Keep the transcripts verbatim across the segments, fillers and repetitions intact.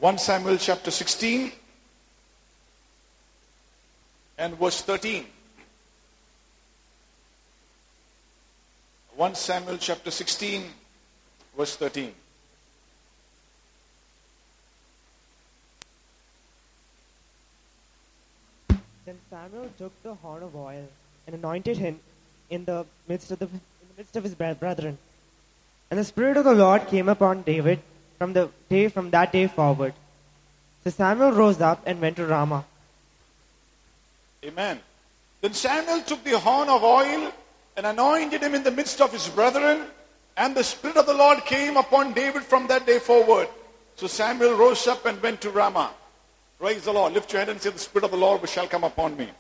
First Samuel chapter sixteen and verse thirteen. First Samuel chapter sixteen, verse thirteen. Then Samuel took the horn of oil and anointed him in the midst of the in the midst of his bre- brethren. And the Spirit of the Lord came upon David from the day from that day forward. So Samuel rose up and went to Ramah. Amen. Then Samuel took the horn of oil and anointed him in the midst of his brethren, and the Spirit of the Lord came upon David from that day forward. So Samuel rose up and went to Ramah. Praise the Lord. Lift your hand and say, the Spirit of the Lord shall come upon me.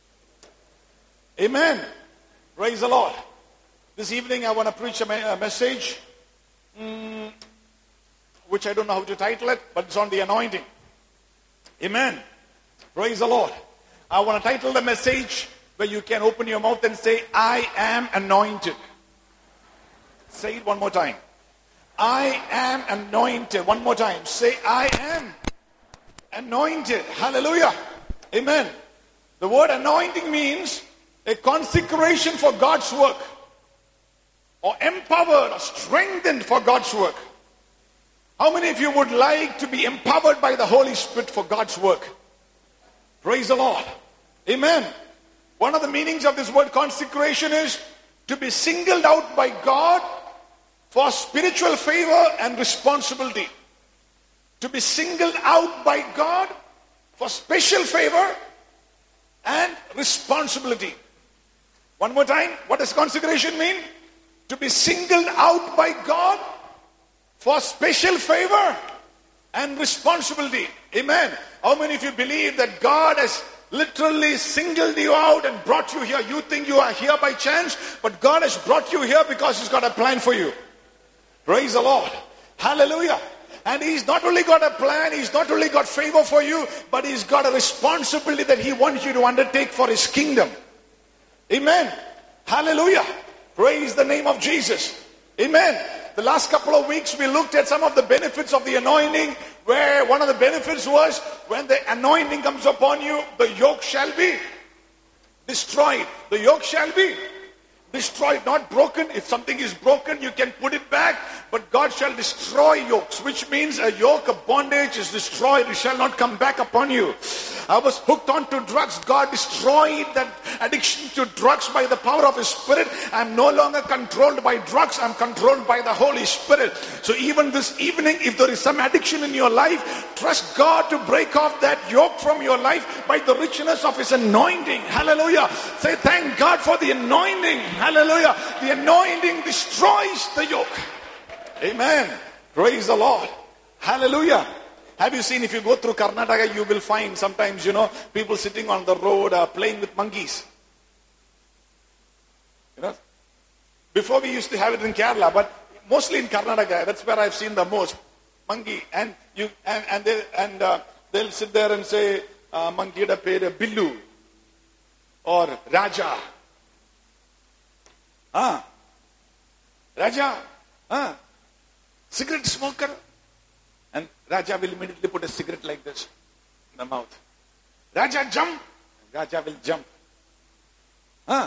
Amen. Praise the Lord. This evening I want to preach a, me- a message, mm, which I don't know how to title it, but it's on the anointing. Amen. Praise the Lord. I want to title the message where you can open your mouth and say, I am anointed. Say it one more time. I am anointed. One more time. Say, I am anointed. Hallelujah. Amen. The word anointing means a consecration for God's work, or empowered or strengthened for God's work. How many of you would like to be empowered by the Holy Spirit for God's work? Praise the Lord. Amen. One of the meanings of this word consecration is to be singled out by God for spiritual favor and responsibility. To be singled out by God for special favor and responsibility. One more time, what does consecration mean? To be singled out by God for special favor and responsibility. Amen. How many of you believe that God has literally singled you out and brought you here? You think you are here by chance, but God has brought you here because He's got a plan for you. Praise the Lord. Hallelujah. And He's not only got a plan, He's not only got favor for you, but He's got a responsibility that He wants you to undertake for His kingdom. Amen. Hallelujah. Praise the name of Jesus. Amen. The last couple of weeks we looked at some of the benefits of the anointing, where one of the benefits was when the anointing comes upon you, the yoke shall be destroyed. The yoke shall be destroyed, not broken. If something is broken, you can put it back, but God shall destroy yokes, which means a yoke of bondage is destroyed. It shall not come back upon you. I was hooked on to drugs. God destroyed that addiction to drugs by the power of His Spirit. I'm no longer controlled by drugs. I'm controlled by the Holy Spirit. So even this evening, if there is some addiction in your life, trust God to break off that yoke from your life by the richness of His anointing. Hallelujah. Say, thank God for the anointing. Hallelujah. The anointing destroys the yoke. Amen. Praise the Lord. Hallelujah. Have you seen, if you go through Karnataka, you will find sometimes, you know, people sitting on the road uh, playing with monkeys. You know, before we used to have it in Kerala, but mostly in Karnataka, that's where I've seen the most. Monkey, and you and and they and uh, they'll sit there and say, uh, monkey da pere Billu or Raja. Ah, Raja, ah, cigarette smoker. And Raja will immediately put a cigarette like this in the mouth. Raja jump. Raja will jump. Huh?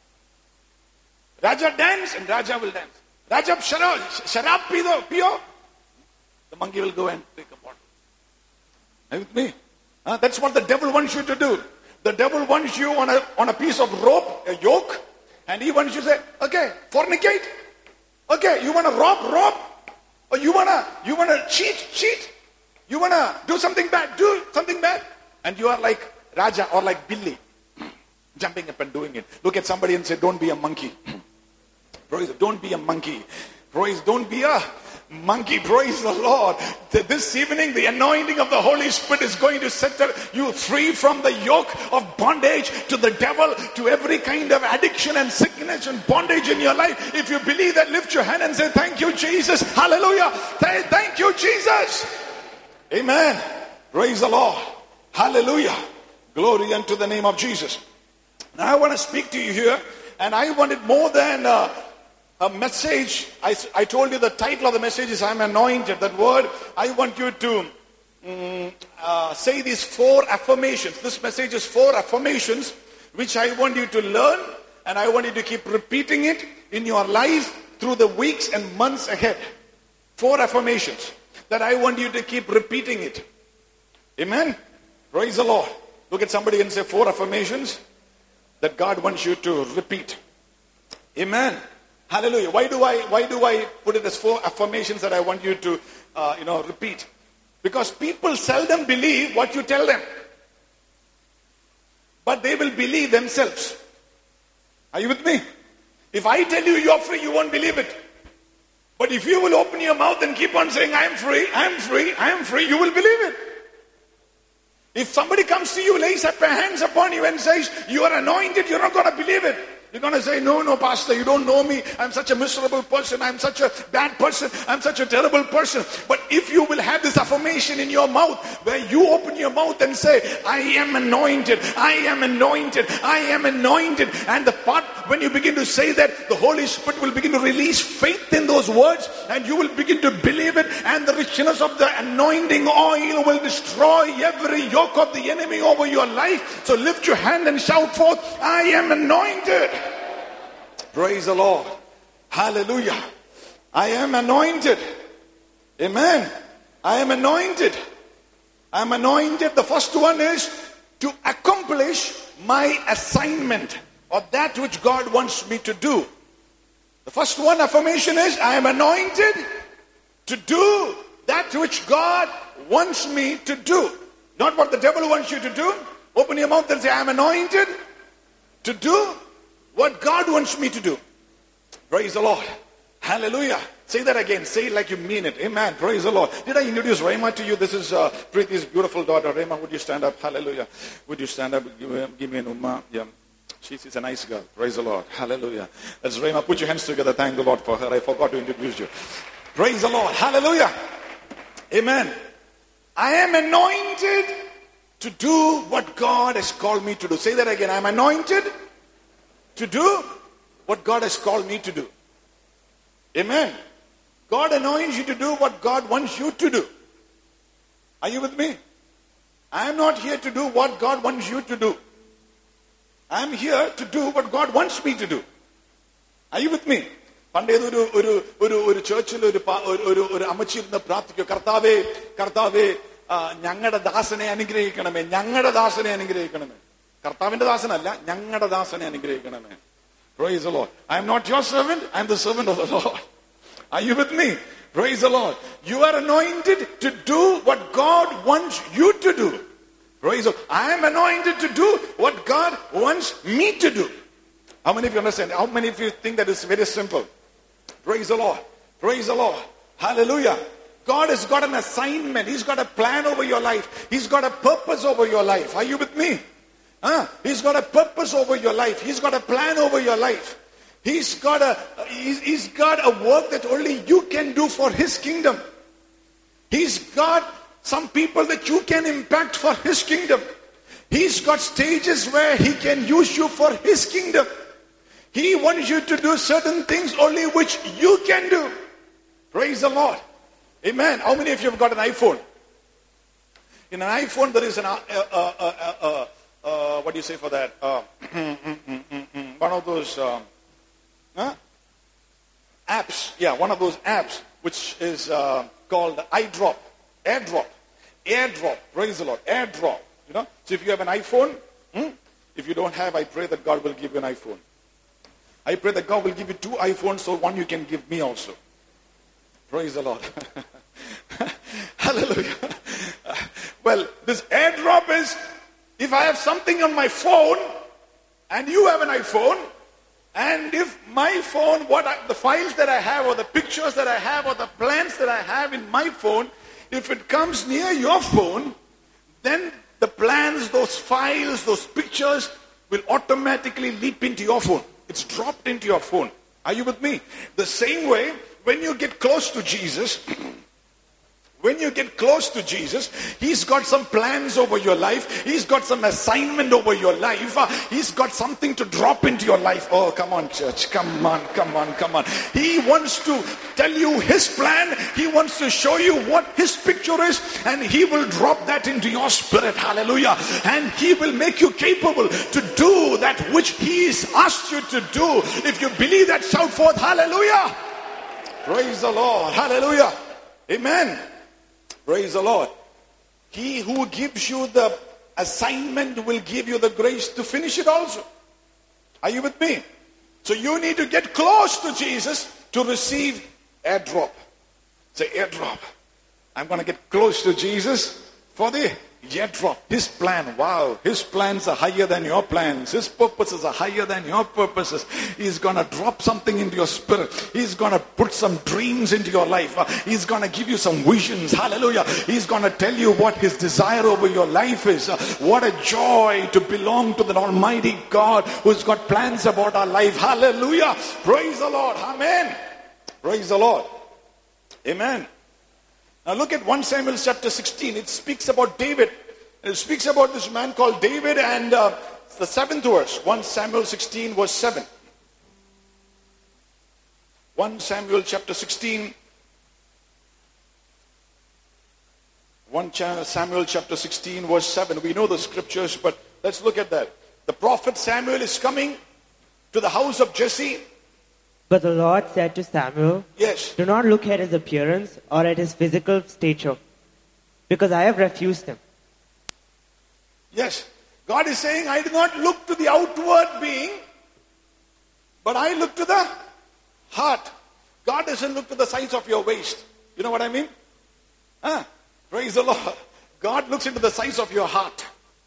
Raja dance and Raja will dance. Raja sharab, sharab pido, pio. The monkey will go and take a bottle. Are you with me? Huh? That's what the devil wants you to do. The devil wants you on a, on a piece of rope, a yoke, and he wants you to say, okay, fornicate. Okay, you want to rob, rob. Or you wanna, you wanna cheat, cheat. You wanna do something bad, do something bad. And you are like Raja or like Billy, jumping up and doing it. Look at somebody and say, don't be a monkey. Praise, don't be a monkey. Praise, don't be a monkey. Praise the Lord. This evening, the anointing of the Holy Spirit is going to set you free from the yoke of bondage to the devil, to every kind of addiction and sickness and bondage in your life. If you believe that, lift your hand and say, thank you, Jesus. Hallelujah. Thank you, Jesus. Amen. Praise the Lord. Hallelujah. Glory unto the name of Jesus. Now I want to speak to you here, and I want it more than uh, a message. I, I told you the title of the message is I'm anointed. That word, I want you to mm, uh, say these four affirmations. This message is four affirmations which I want you to learn, and I want you to keep repeating it in your life through the weeks and months ahead. Four affirmations that I want you to keep repeating it. Amen? Praise the Lord. Look at somebody and say, four affirmations that God wants you to repeat. Amen. Hallelujah. Why do I why do I put it as four affirmations that I want you to uh, you know repeat? Because people seldom believe what you tell them, but they will believe themselves. Are you with me? If I tell you you're free, you won't believe it. But if you will open your mouth and keep on saying, I'm free, I'm free, I'm free, you will believe it. If somebody comes to you, lays their hands upon you and says, you are anointed, you're not going to believe it. You're going to say, no, no, pastor, you don't know me. I'm such a miserable person. I'm such a bad person. I'm such a terrible person. But if you will have this affirmation in your mouth, where you open your mouth and say, I am anointed, I am anointed, I am anointed. And the part, when you begin to say that, the Holy Spirit will begin to release faith in those words, and you will begin to believe it, and the richness of the anointing oil will destroy every yoke of the enemy over your life. So lift your hand and shout forth, I am anointed. Praise the Lord. Hallelujah. I am anointed. Amen. I am anointed. I am anointed. The first one is to accomplish my assignment, or that which God wants me to do. The first one affirmation is, I am anointed to do that which God wants me to do. Not what the devil wants you to do. Open your mouth and say, I am anointed to do what God wants me to do. Praise the Lord. Hallelujah. Say that again. Say it like you mean it. Amen. Praise the Lord. Did I introduce Rema to you? This is uh, Preeti's beautiful daughter. Rema, would you stand up? Hallelujah. Would you stand up? Give me, give me an umma. Yeah. She's a nice girl. Praise the Lord. Hallelujah. That's Rema. Put your hands together. Thank the Lord for her. I forgot to introduce you. Praise the Lord. Hallelujah. Amen. I am anointed to do what God has called me to do. Say that again. I am anointed to do what God has called me to do. Amen. God anoints you to do what God wants you to do. Are you with me? I am not here to do what God wants you to do. I am here to do what God wants me to do. Are you with me? പണ്ടേതൊരു ഒരു ഒരു ഒരു ചേർച്ചിൽ ഒരു ഒരു ഒരു അമ്മച്ചിരുന്ന് പ്രാർത്ഥിക്കും, കർത്താവേ കർത്താവേ ഞങ്ങളുടെ ദാസനെ അനുഗ്രഹിക്കണമേ, ഞങ്ങളുടെ ദാസനെ അനുഗ്രഹിക്കണമേ. കർത്താവിന്റെ ദാസനല്ല, ഞങ്ങളുടെ ദാസനെ അനുഗ്രഹിക്കണമേ. Praise the Lord. I am not your servant, I am the servant of the Lord. Are you with me? Praise the Lord. You are anointed to do what God wants you to do. Praise the Lord. I am anointed to do what God wants me to do. How many of you understand? How many of you think that is very simple? Praise the Lord. Praise the Lord. Hallelujah. God has got an assignment. He's got a plan over your life. He's got a purpose over your life. Are you with me? Huh? He's got a purpose over your life. He's got a plan over your life. He's got a he's, he's got a work that only you can do for His kingdom. He's got some people that you can impact for His kingdom. He's got stages where He can use you for His kingdom. He wants you to do certain things only which you can do. Praise the Lord. Amen. How many of you have got an iPhone? In an iPhone there is an uh, uh, uh, uh, uh, what do you say for that? Uh, one of those um, huh? apps. Yeah, one of those apps which is uh, called iDrop, AirDrop, AirDrop. Praise the Lord. AirDrop. You know. So if you have an iPhone, hmm? if you don't have, I pray that God will give you an iPhone. I pray that God will give you two iPhones, so one you can give me also. Praise the Lord. Hallelujah. Well, this AirDrop is, if I have something on my phone, and you have an iPhone, and if my phone, what I, the files that I have, or the pictures that I have, or the plans that I have in my phone, if it comes near your phone, then the plans, those files, those pictures will automatically leap into your phone. It's dropped into your phone. Are you with me? The same way, when you get close to Jesus, When you get close to Jesus, He's got some plans over your life. He's got some assignment over your life. Uh, He's got something to drop into your life. Oh, come on, church. Come on, come on, come on. He wants to tell you His plan. He wants to show you what His picture is. And He will drop that into your spirit. Hallelujah. And He will make you capable to do that which He has asked you to do. If you believe that, shout forth, hallelujah. Praise the Lord. Hallelujah. Amen. Praise the Lord. He who gives you the assignment will give you the grace to finish it also. Are you with me? So you need to get close to Jesus to receive airdrop. Say airdrop. I'm going to get close to Jesus for the airdrop. His plan. Wow. His plans are higher than your plans. His purposes are higher than your purposes. He's going to drop something into your spirit. He's going to put some dreams into your life. Uh, He's going to give you some visions. Hallelujah. He's going to tell you what His desire over your life is. Uh, what a joy to belong to the Almighty God who's got plans about our life. Hallelujah. Praise the Lord. Amen. Praise the Lord. Amen. Now look at First Samuel chapter sixteen. It speaks about David. It speaks about this man called David, and uh, the seventh verse. First Samuel sixteen verse seven. First Samuel chapter sixteen. First Samuel chapter sixteen verse seven. We know the scriptures, but let's look at that. The prophet Samuel is coming to the house of Jesse. But the Lord said to Samuel, Yes. do not look at his appearance or at his physical stature, because I have refused him. Yes. God is saying, I do not look to the outward being, but I look to the heart. God doesn't look to the size of your waist. You know what I mean? Huh? Praise the Lord. God looks into the size of your heart.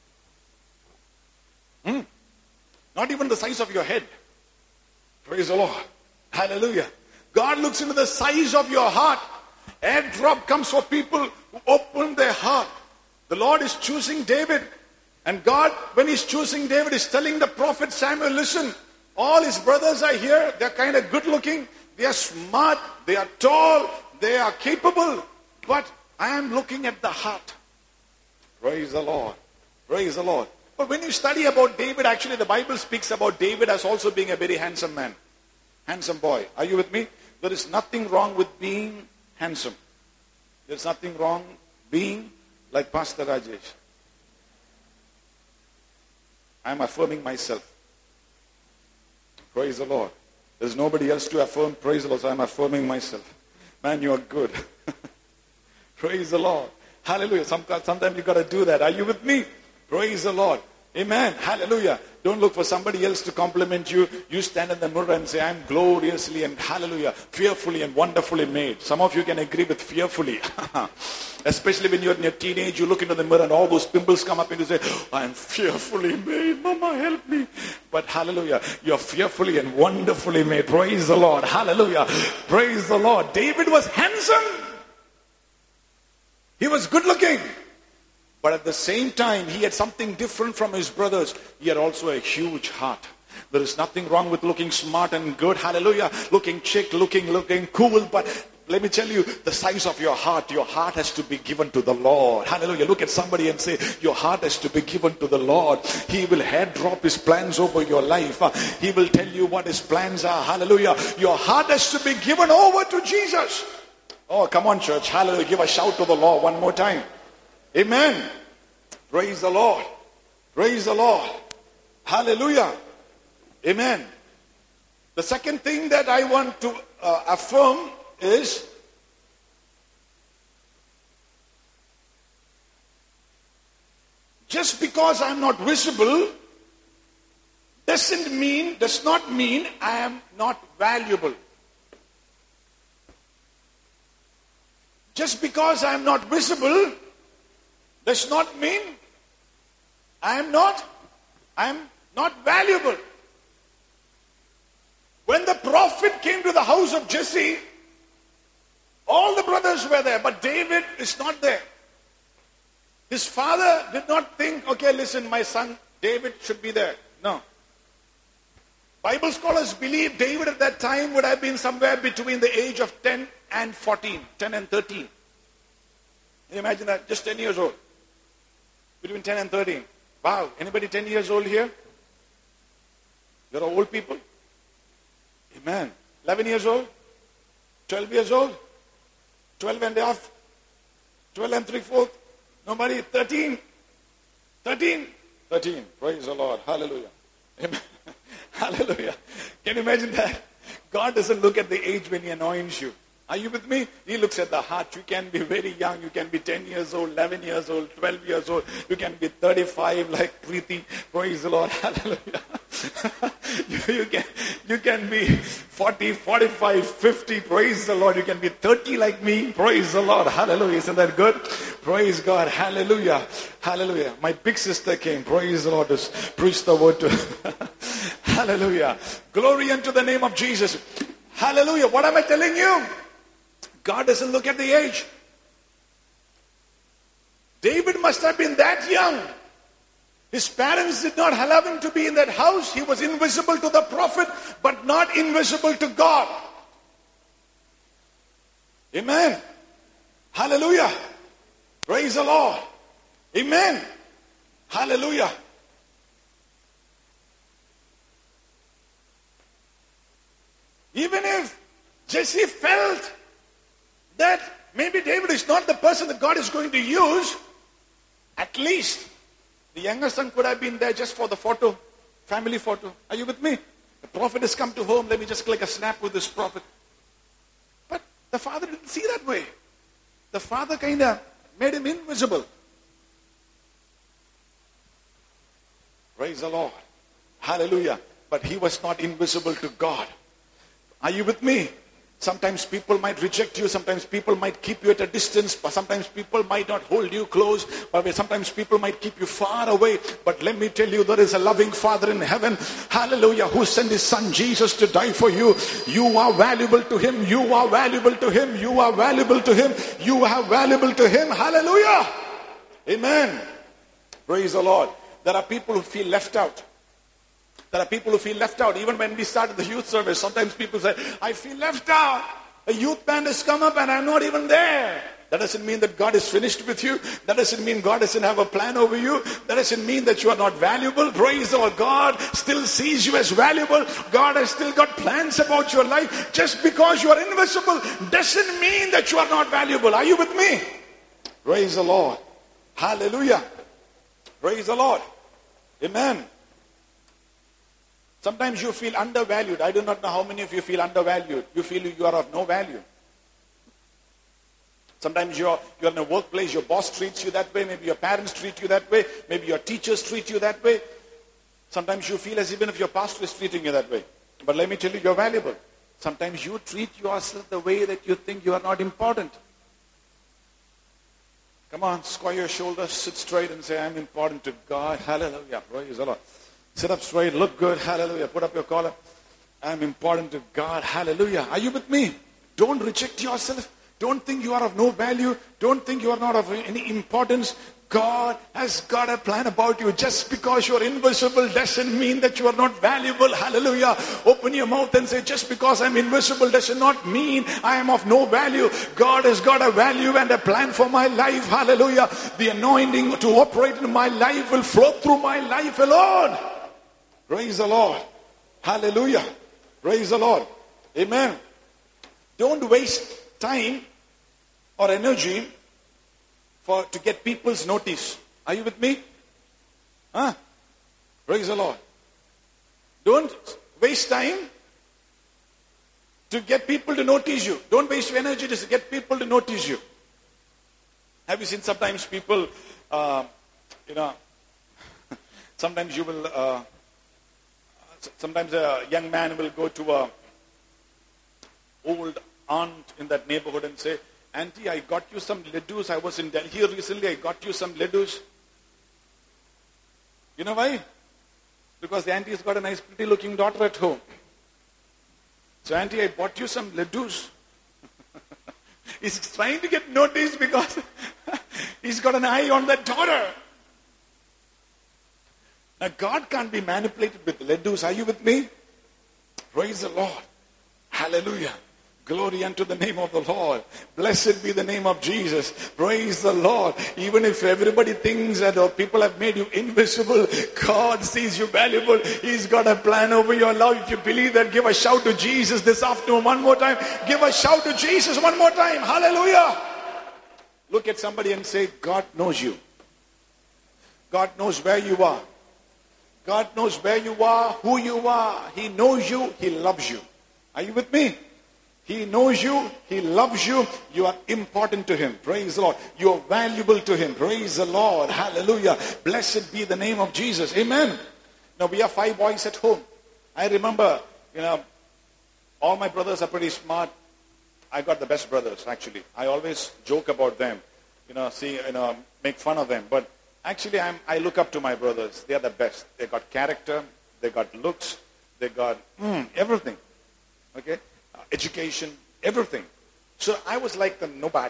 Hmm? Not even the size of your head. Praise the Lord. Hallelujah. God looks into the size of your heart. Airdrop comes for people who open their heart. The Lord is choosing David. And God, when He's choosing David, is telling the prophet Samuel, listen, all his brothers are here. They're kind of good looking. They are smart. They are tall. They are capable. But I am looking at the heart. Praise the Lord. Praise the Lord. But when you study about David, actually the Bible speaks about David as also being a very handsome man. Handsome boy. Are you with me? There is nothing wrong with being handsome. There's nothing wrong being like Pastor Rajesh. I'm affirming myself. Praise the Lord. There's nobody else to affirm. Praise the Lord. So I'm affirming myself. Man, you are good. Praise the Lord. Hallelujah. Sometimes you got to do that. Are you with me? Praise the Lord. Amen. Hallelujah. Don't look for somebody else to compliment you. You stand in the mirror and say, I'm gloriously and hallelujah, fearfully and wonderfully made. Some of you can agree with fearfully. Especially when you're in your teenage, you look into the mirror and all those pimples come up and you say, I'm fearfully made. Mama, help me. But hallelujah, you're fearfully and wonderfully made. Praise the Lord. Hallelujah. Praise the Lord. David was handsome. He was good looking. But at the same time, he had something different from his brothers. He had also a huge heart. There is nothing wrong with looking smart and good. Hallelujah. Looking chic, looking, looking cool. But let me tell you, the size of your heart, your heart has to be given to the Lord. Hallelujah. Look at somebody and say, your heart has to be given to the Lord. He will head drop His plans over your life. He will tell you what His plans are. Hallelujah. Your heart has to be given over to Jesus. Oh, come on, church. Hallelujah. Give a shout to the Lord one more time. Amen. Praise the Lord. Praise the Lord. Hallelujah. Amen. The second thing that I want to uh, affirm is just because I'm not visible doesn't mean, does not mean I am not valuable. Just because I'm not visible does not mean I am not, I am not valuable. When the prophet came to the house of Jesse, all the brothers were there, but David is not there. His father did not think, okay, listen, my son David should be there. No. Bible scholars believe David at that time would have been somewhere between the age of ten and fourteen, ten and thirteen. Can you imagine that? Just ten years old. Between ten and thirteen. Wow. Anybody ten years old here? You're all old people? Amen. eleven years old? twelve years old? twelve and a half? twelve and three fourths? Nobody? thirteen? thirteen? thirteen. Praise the Lord. Hallelujah. Amen. Hallelujah. Can you imagine that? God doesn't look at the age when He anoints you. Are you with me? He looks at the heart. You can be very young. You can be ten years old, eleven years old, twelve years old. You can be thirty-five like Preeti. Praise the Lord. Hallelujah. you, you, can, you can be forty, forty-five, fifty. Praise the Lord. You can be thirty like me. Praise the Lord. Hallelujah. Isn't that good? Praise God. Hallelujah. Hallelujah. My big sister came. Praise the Lord. To preach the word to Hallelujah. Glory unto the name of Jesus. Hallelujah. What am I telling you? God doesn't look at the age. David must have been that young. His parents did not allow him to be in that house. He was invisible to the prophet, but not invisible to God. Amen. Hallelujah. Praise the Lord. Amen. Hallelujah. Even if Jesse felt that maybe David is not the person that God is going to use, at least the younger son could have been there just for the photo, family photo. Are you with me? The prophet has come to home. Let me just click a snap with this prophet. But the father didn't see that way. The father kind of made him invisible. Praise the Lord. Hallelujah. But he was not invisible to God. Are you with me? Sometimes people might reject you. Sometimes people might keep you at a distance. But sometimes people might not hold you close. But sometimes people might keep you far away. But let me tell you, there is a loving Father in heaven. Hallelujah. Who sent His Son Jesus to die for you. You are valuable to Him. You are valuable to Him. You are valuable to Him. You are valuable to Him. Hallelujah. Amen. Praise the Lord. There are people who feel left out. There are people who feel left out. Even when we started the youth service, sometimes people say, I feel left out. A youth band has come up and I'm not even there. That doesn't mean that God is finished with you. That doesn't mean God doesn't have a plan over you. That doesn't mean that you are not valuable. Praise the Lord. God still sees you as valuable. God has still got plans about your life. Just because you are invisible doesn't mean that you are not valuable. Are you with me? Praise the Lord. Hallelujah. Praise the Lord. Amen. Sometimes you feel undervalued. I do not know how many of you feel undervalued. You feel you are of no value. Sometimes you're, you're in a workplace, your boss treats you that way. Maybe your parents treat you that way. Maybe your teachers treat you that way. Sometimes you feel as even if your pastor is treating you that way. But let me tell you, you're valuable. Sometimes you treat yourself the way that you think you are not important. Come on, square your shoulders, sit straight and say, I'm important to God. Hallelujah. Praise the Lord. Sit up straight, look good, hallelujah. Put up your collar. I'm important to God, hallelujah. Are you with me? Don't reject yourself. Don't think you are of no value. Don't think you are not of any importance. God has got a plan about you. Just because you're invisible doesn't mean that you are not valuable. Hallelujah. Open your mouth and say, just because I'm invisible does not mean I am of no value. God has got a value and a plan for my life. Hallelujah. The anointing to operate in my life will flow through my life alone. Praise the Lord. Hallelujah. Praise the Lord. Amen. Don't waste time or energy for to get people's notice. Are you with me? Huh? Praise the Lord. Don't waste time to get people to notice you. Don't waste your energy to get people to notice you. Have you seen sometimes people, uh, you know, sometimes you will... Uh, Sometimes a young man will go to a old aunt in that neighborhood and say, Auntie, I got you some ladoos. I was in Delhi recently. I got you some ladoos. You know why? Because the auntie has got a nice, pretty looking daughter at home. So, Auntie, I bought you some ladoos. He's trying to get noticed because he's got an eye on that daughter. Now, God can't be manipulated with ladoos. Are you with me? Praise the Lord. Hallelujah. Glory unto the name of the Lord. Blessed be the name of Jesus. Praise the Lord. Even if everybody thinks that or people have made you invisible, God sees you valuable. He's got a plan over your life. If you believe that, give a shout to Jesus this afternoon one more time. Give a shout to Jesus one more time. Hallelujah. Look at somebody and say, God knows you. God knows where you are. God knows where you are, who you are. He knows you. He loves you. Are you with me? He knows you. He loves you. You are important to Him. Praise the Lord. You are valuable to Him. Praise the Lord. Hallelujah. Blessed be the name of Jesus. Amen. Now we have five boys at home. I remember, you know, all my brothers are pretty smart. I got the best brothers, actually. I always joke about them. You know, see, you know, make fun of them. But actually, I'm, I look up to my brothers. They are the best. They got character. They got looks. They got mm, everything. Okay? Uh, education. Everything. So I was like the nobody.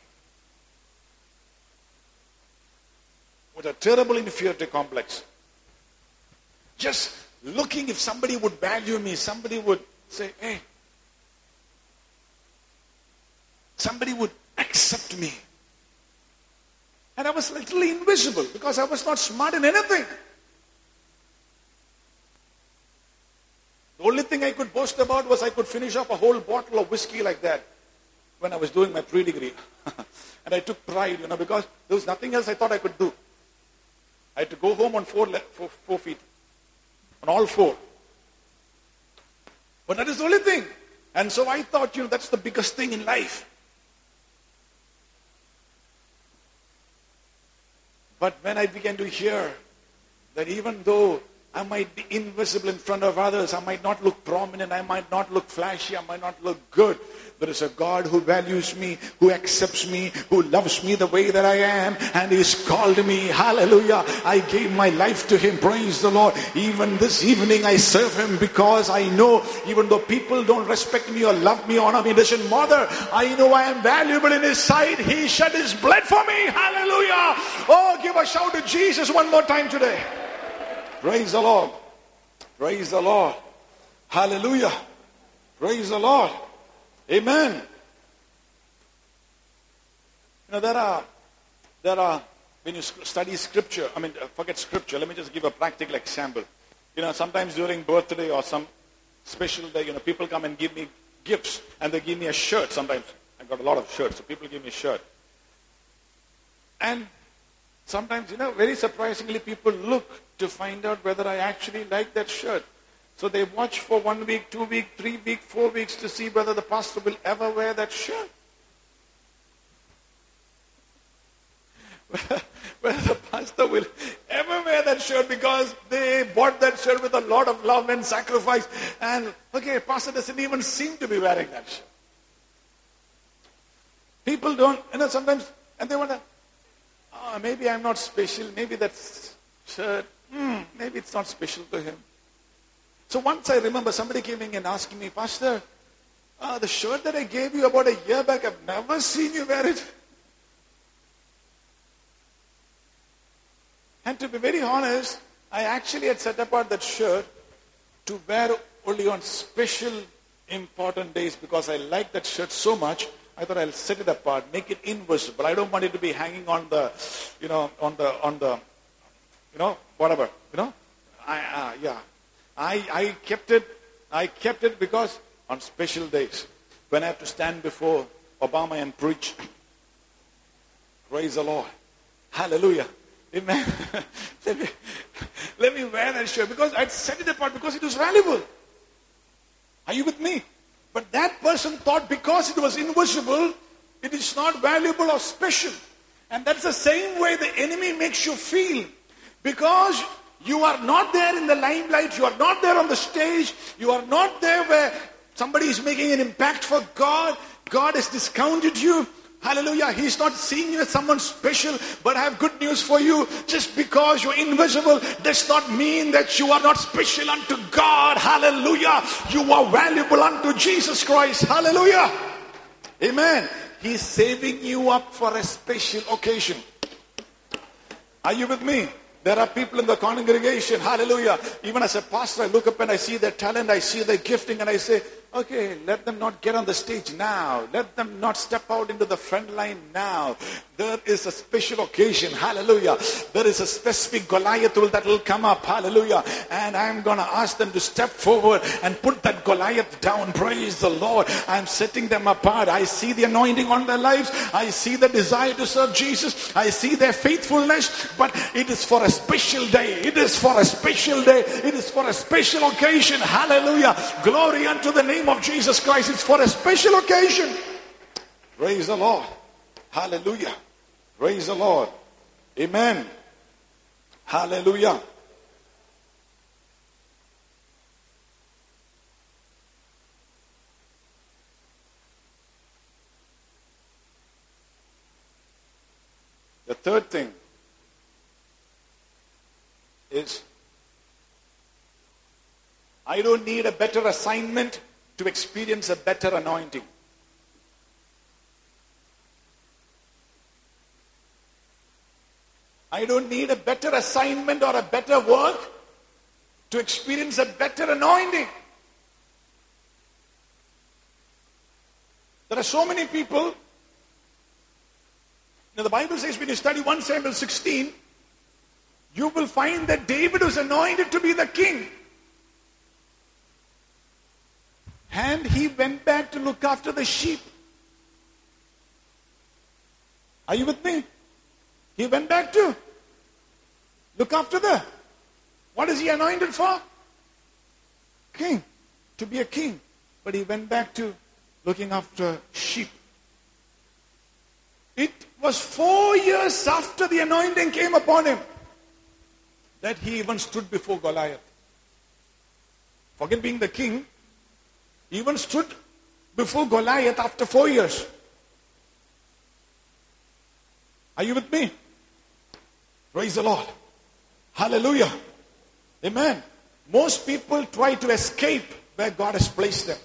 With a terrible inferiority complex. Just looking if somebody would value me. Somebody would say, hey. Somebody would accept me. And I was literally invisible because I was not smart in anything. The only thing I could boast about was I could finish off a whole bottle of whiskey like that when I was doing my pre-degree. And I took pride, you know, because there was nothing else I thought I could do. I had to go home on four, le- four, four feet. On all four. But that is the only thing. And so I thought, you know, that's the biggest thing in life. But when I began to hear that even though I might be invisible in front of others, I might not look prominent, I might not look flashy, I might not look good, there is a God who values me, who accepts me, who loves me the way that I am, and He's called me. Hallelujah. I gave my life to Him. Praise the Lord. Even this evening I serve Him because I know even though people don't respect me or love me or honor me, it doesn't matter. I know I am valuable in His sight. He shed His blood for me. Hallelujah. Oh, give a shout to Jesus one more time today. Praise the Lord. Praise the Lord. Hallelujah. Praise the Lord. Amen. You know, there are, there are, when you study scripture, I mean, forget scripture, let me just give a practical example. You know, sometimes during birthday or some special day, you know, people come and give me gifts and they give me a shirt sometimes. I've got a lot of shirts, so people give me a shirt. And sometimes, you know, very surprisingly, people look to find out whether I actually like that shirt. So they watch for one week, two weeks, three weeks, four weeks to see whether the pastor will ever wear that shirt. Whether the pastor will ever wear that shirt because they bought that shirt with a lot of love and sacrifice. And, okay, pastor doesn't even seem to be wearing that shirt. People don't, you know, sometimes, and they wonder, oh, maybe I'm not special. Maybe that shirt, hmm, maybe it's not special to him. So once I remember somebody came in and asking me, Pastor, uh, the shirt that I gave you about a year back, I've never seen you wear it. And to be very honest, I actually had set apart that shirt to wear only on special important days because I like that shirt so much. I thought I'll set it apart, make it invisible. I don't want it to be hanging on the, you know, on the, on the, you know, whatever, you know. I, uh, yeah. I, I kept it, I kept it because on special days, when I have to stand before Obama and preach, praise the Lord. Hallelujah. Amen. let, me, let me wear that shirt because I'd set it apart because it was valuable. Are you with me? But that person thought because it was invisible, it is not valuable or special. And that's the same way the enemy makes you feel. Because you are not there in the limelight, you are not there on the stage, you are not there where somebody is making an impact for God. God has discounted you. Hallelujah. He's not seeing you as someone special, but I have good news for you. Just because you're invisible does not mean that you are not special unto God. Hallelujah. You are valuable unto Jesus Christ. Hallelujah. Amen. He's saving you up for a special occasion. Are you with me? There are people in the congregation, hallelujah. Even as a pastor, I look up and I see their talent, I see their gifting, and I say, okay, let them not get on the stage now. Let them not step out into the front line now. There is a special occasion. Hallelujah. There is a specific Goliath that will come up. Hallelujah. And I'm going to ask them to step forward and put that Goliath down. Praise the Lord. I'm setting them apart. I see the anointing on their lives. I see the desire to serve Jesus. I see their faithfulness. But it is for a special day. It is for a special day. It is for a special occasion. Hallelujah. Glory unto the name of Jesus Christ. It's for a special occasion. Praise the Lord. Hallelujah. Praise the Lord. Amen. Hallelujah. The third thing is, I don't need a better assignment to experience a better anointing. I don't need a better assignment or a better work to experience a better anointing. There are so many people. Now the Bible says when you study First Samuel sixteen, you will find that David was anointed to be the king. And he went back to look after the sheep. Are you with me? He went back to look after the, what is he anointed for? King. To be a king. But he went back to looking after sheep. It was four years after the anointing came upon him that he even stood before Goliath. Forget being the king. He even stood before Goliath after four years. Are you with me? Praise the Lord. Hallelujah. Amen. Most people try to escape where God has placed them.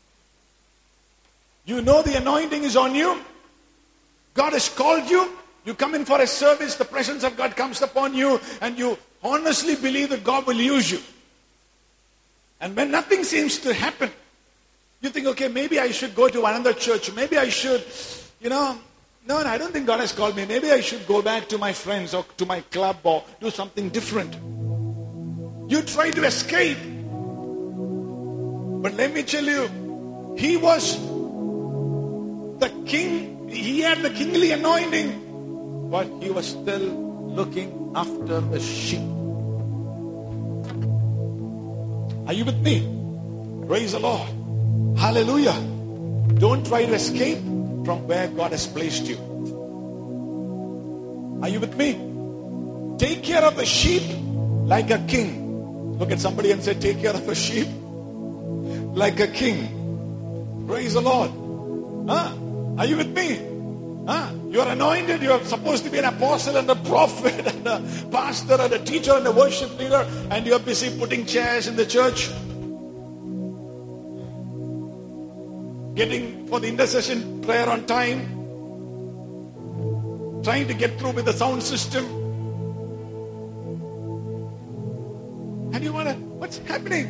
You know the anointing is on you. God has called you. You come in for a service. The presence of God comes upon you. And you honestly believe that God will use you. And when nothing seems to happen, you think, okay, maybe I should go to another church. Maybe I should, you know... No, no, I don't think God has called me. Maybe I should go back to my friends or to my club or do something different. You try to escape. But let me tell you, he was the king. He had the kingly anointing. But he was still looking after the sheep. Are you with me? Praise the Lord. Hallelujah. Don't try to escape from where God has placed you. Are you with me? Take care of the sheep like a king. Look at somebody and say, take care of the sheep like a king. Praise the Lord. Huh? Are you with me? Huh? You're anointed. You're supposed to be an apostle and a prophet and a pastor and a teacher and a worship leader, and you're busy putting chairs in the church, getting for the intercession prayer on time, trying to get through with the sound system. And you wonder, what's happening?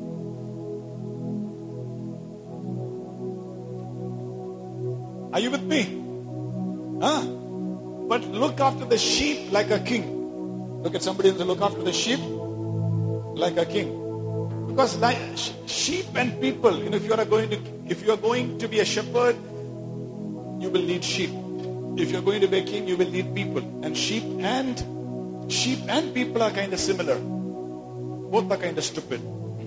Are you with me? Huh? But look after the sheep like a king. Look at somebody and say, look after the sheep like a king. Because like sheep and people, you know, if you are going to, if you are going to be a shepherd, you will lead sheep. If you are going to be a king, you will lead people. And sheep and sheep and people are kind of similar. Both are kind of stupid.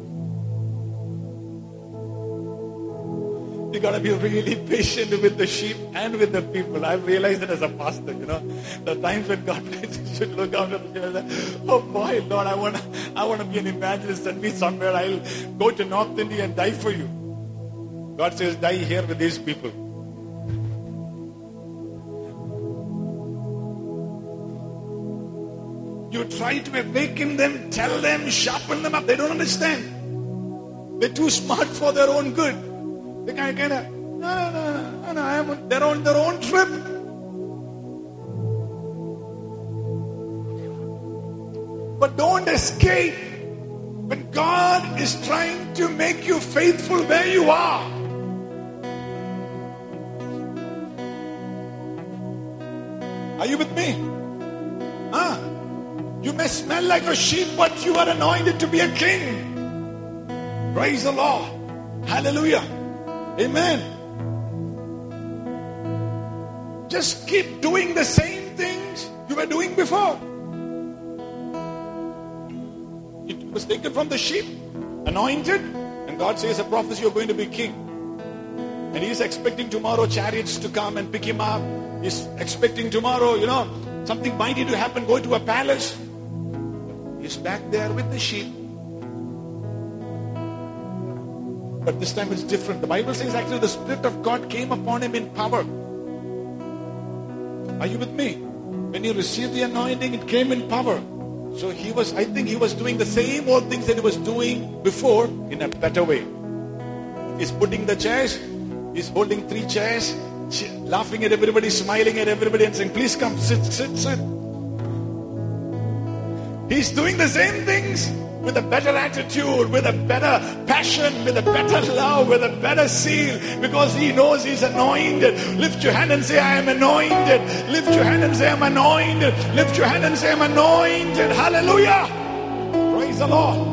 You got to be really patient with the sheep and with the people. I've realized that as a pastor, you know, the times when God should look after the sheep. Oh boy, Lord, I want to, I want to be an evangelist. Send me somewhere. I'll go to North India and die for you. God says, die here with these people. You try to awaken them, tell them, sharpen them up. They don't understand. They're too smart for their own good. They kind of, kind of, no, no, no, no, I'm, they're on their own trip. But don't escape When God is trying to make you faithful where you are, are you with me? Huh? You may smell like a sheep, but you are anointed to be a king. Praise the Lord. Hallelujah. Amen. Just keep doing the same things you were doing before. It was taken from the sheep, anointed, and God says a prophecy, you're going to be king. And he's expecting tomorrow chariots to come and pick him up. He's expecting tomorrow, you know, something mighty to happen, go to a palace. He's back there with the sheep. But this time it's different. The Bible says actually the Spirit of God came upon him in power. Are you with me? When he received the anointing, it came in power. So he was, I think he was doing the same old things that he was doing before in a better way. He's putting the chairs, he's holding three chairs, laughing at everybody, smiling at everybody and saying, please come, sit, sit, sit. He's doing the same things with a better attitude, with a better passion, with a better love, with a better zeal, because he knows he's anointed. Lift your hand and say, I am anointed. Lift your hand and say, I'm anointed. Lift your hand and say, I'm anointed. Hallelujah. Praise the Lord.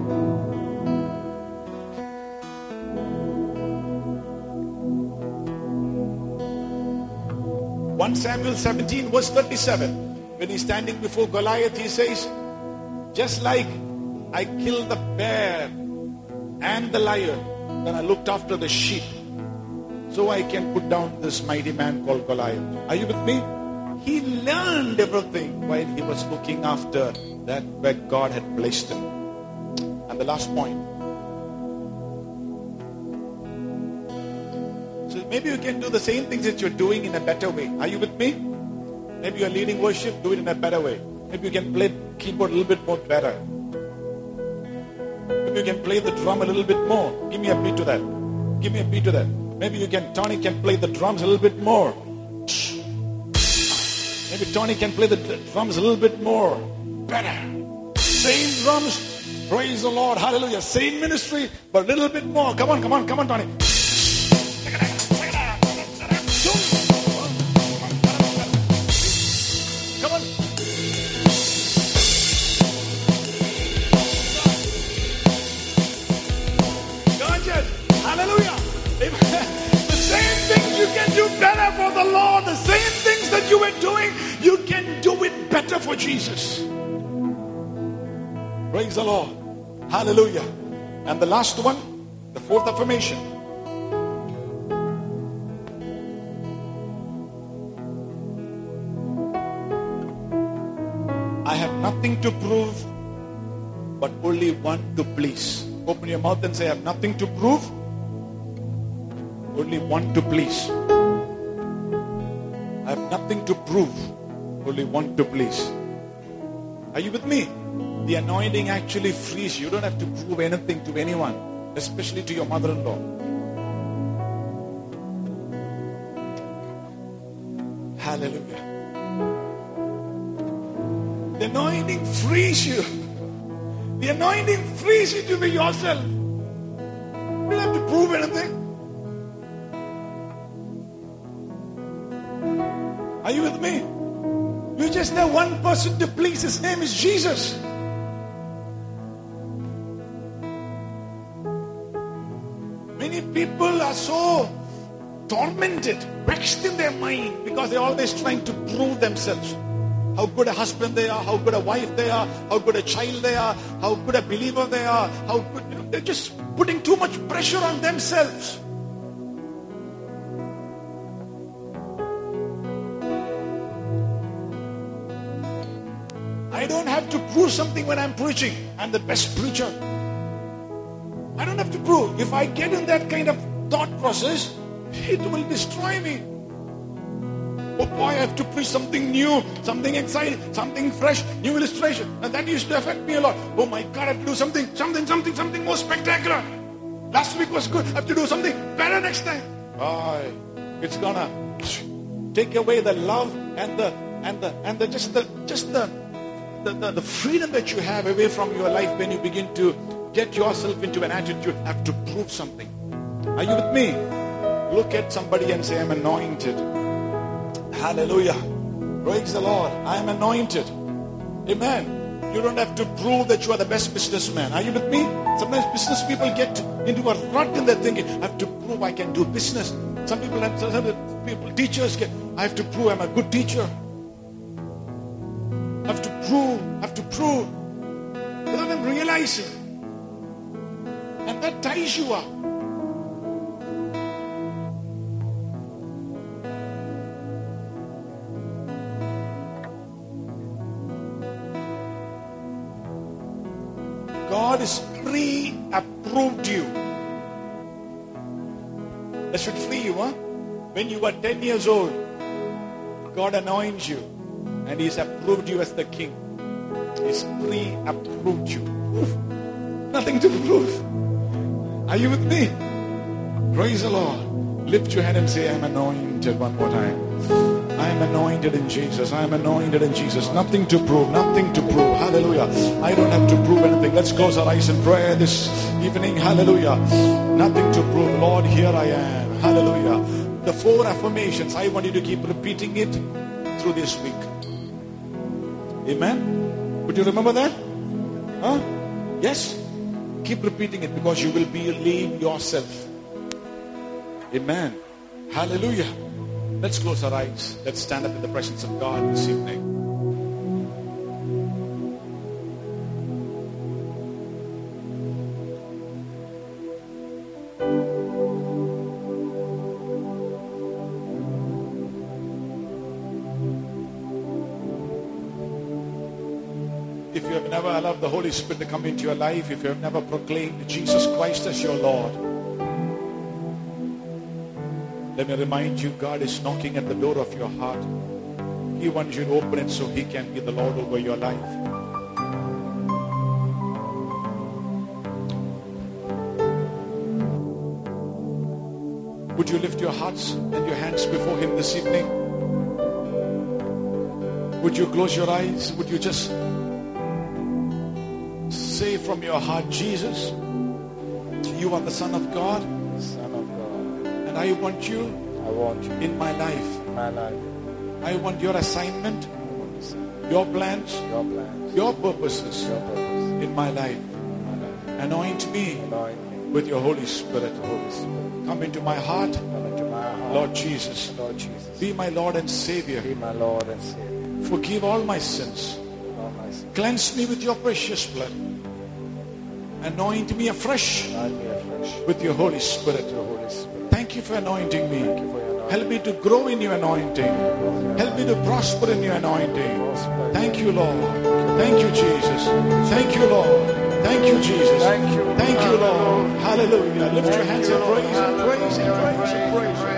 First Samuel seventeen verse thirty-seven. When he's standing before Goliath, he says, just like I killed the bear and the lion, then I looked after the sheep, so I can put down this mighty man called Goliath. Are you with me? He learned everything while he was looking after that where God had placed him. And the last point. So maybe you can do the same things that you're doing in a better way. Are you with me? Maybe you're leading worship, do it in a better way. Maybe you can play keyboard a little bit more better. Maybe you can play the drum a little bit more. Give me a beat to that. Give me a beat to that. Maybe you can, Tony can play the drums a little bit more. Maybe Tony can play the drums a little bit more. Better. Same drums. Praise the Lord. Hallelujah. Same ministry, but a little bit more. Come on, come on, come on, Tony. Come on. Hallelujah. The same things you can do better for the Lord. The same things that you were doing, you can do it better for Jesus. Praise the Lord. Hallelujah. And the last one, the fourth affirmation. I have nothing to prove, but only one to please. Open your mouth and say, I have nothing to prove, only one to please. I have nothing to prove, only one to please. Are you with me? The anointing actually frees you. You don't have to prove anything to anyone, especially to your mother-in-law. Hallelujah. The anointing frees you. The anointing frees you to be yourself. You don't have to prove anything. Are you with me? You just have one person to please. His name is Jesus. Many people are so tormented, vexed in their mind because they're always trying to prove themselves. How good a husband they are, how good a wife they are, how good a child they are, how good a believer they are, how good, you know, they're just putting too much pressure on themselves. I don't have to prove something when I'm preaching. I'm the best preacher. I don't have to prove. If I get in that kind of thought process, it will destroy me. Oh boy, I have to preach something new, something exciting, something fresh, new illustration. And that used to affect me a lot. Oh my God, I have to do something, something, something, something more spectacular. Last week was good. I have to do something better next time. Oh, it's gonna take away the love and the and the and the just the just the the, the, the freedom that you have away from your life when you begin to get yourself into an attitude, have to prove something. Are you with me? Look at somebody and say, I'm anointed. Hallelujah. Praise the Lord. I am anointed. Amen. You don't have to prove that you are the best businessman. Are you with me? Sometimes business people get into a rut in their thinking. I have to prove I can do business. Some people, some people, teachers get, I have to prove I'm a good teacher. I have to prove, I have to prove. Without them realizing. And that ties you up. God has pre-approved you. That should free you, huh? When you were ten years old, God anoints you and He's approved you as the king. He's pre-approved you. Oof. Nothing to prove. Are you with me? Praise the Lord. Lift your hand and say, I'm anointed one more time. I am anointed in Jesus. I am anointed in Jesus. Nothing to prove. Nothing to prove. Hallelujah. I don't have to prove anything. Let's close our eyes in prayer this evening. Hallelujah. Nothing to prove. Lord, here I am. Hallelujah. The four affirmations, I want you to keep repeating it through this week. Amen. Would you remember that? Huh? Yes? Keep repeating it because you will believe yourself. Amen. Hallelujah. Let's close our eyes. Let's stand up in the presence of God this evening. If you have never allowed the Holy Spirit to come into your life, if you have never proclaimed Jesus Christ as your Lord, let me remind you, God is knocking at the door of your heart. He wants you to open it so He can be the Lord over your life. Would you lift your hearts and your hands before Him this evening? Would you close your eyes? Would you just say from your heart, Jesus, you are the Son of God. Son of God. And I want you, I want you in my life. in my life. I want your assignment, your plans, Your plans, your purposes your purpose in my life. in my life. Anoint me Anoint me with your Holy Spirit. with the Holy Spirit. Come into my heart, Come into my heart. Lord Jesus. Lord Jesus. Be my Lord and Savior. Be my Lord and Savior. Forgive all my sins. All my sins. Cleanse me with your precious blood. Anoint me afresh Anoint me afresh with your Holy Spirit. with your Holy Spirit. Thank you for anointing me. Thank you for your anointing. Help me to grow in your anointing. Help me to prosper in your anointing. Thank you, Lord. Thank you, Jesus. Thank you, Lord. Thank you, Jesus. Thank you. Thank you, Lord. Hallelujah. Lift your hands and praise Him, praise Him, praise Him, praise Him.